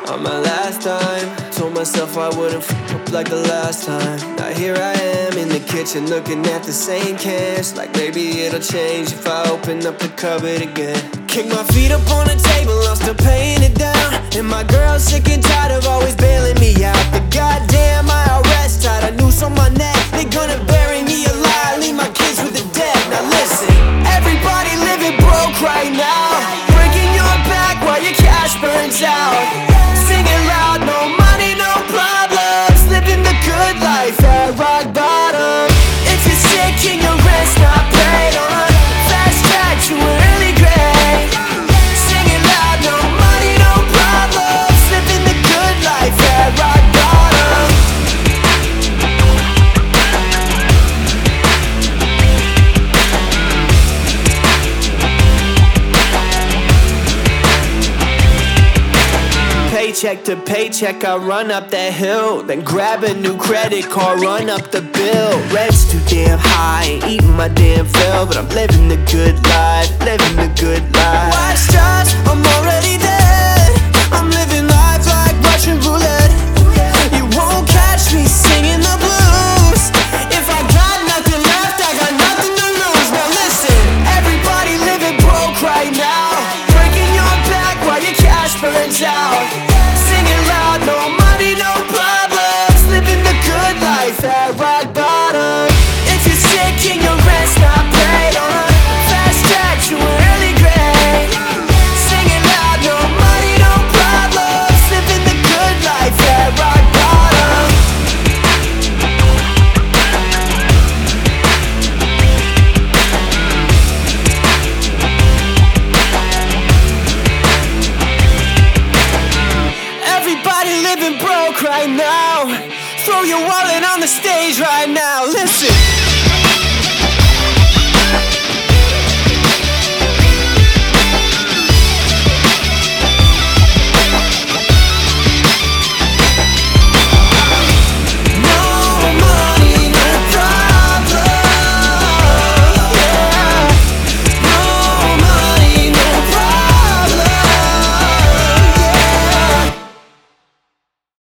on my last time. Told myself I wouldn't up like the last time. Now here I am in the kitchen looking at the same cans, like maybe it'll change if I open up the cupboard again. Kick my feet up on the table, I'm still paying it down. And my girl's sick and tired of always bailing me out. The goddamn IRS tied a noose on my neck. They gonna bury me alive, leave my kids with the debt. Now listen, everybody living broke right now, breaking your back while your cash burns out. Singing loud, no money, no problems, living the good life at rock bottom. If you're sick and your rent's not paid on, fast track to an early grave. Singing loud, no money, no problems, living the good life at rock bottom. Paycheck to paycheck, I run up that hill, then grab a new credit card, run up the bill. Rent's too damn high, ain't eating my damn fill, but I'm living the good life, living the good life. Watch stars, I'm already dead. I'm living life like Russian roulette. You won't catch me singing the blues. If I got nothing left, I got nothing to lose. Now listen, everybody living broke right now, breaking your back while your cash burns out. Singing loud, no money, no problems, living the good life at rock bottom. If you're sick and your rent's not paid on, fast track to an early grave. Singing loud, no money, no problems, living the good life at rock bottom. Everybody living broke right now, throw your wallet on the stage right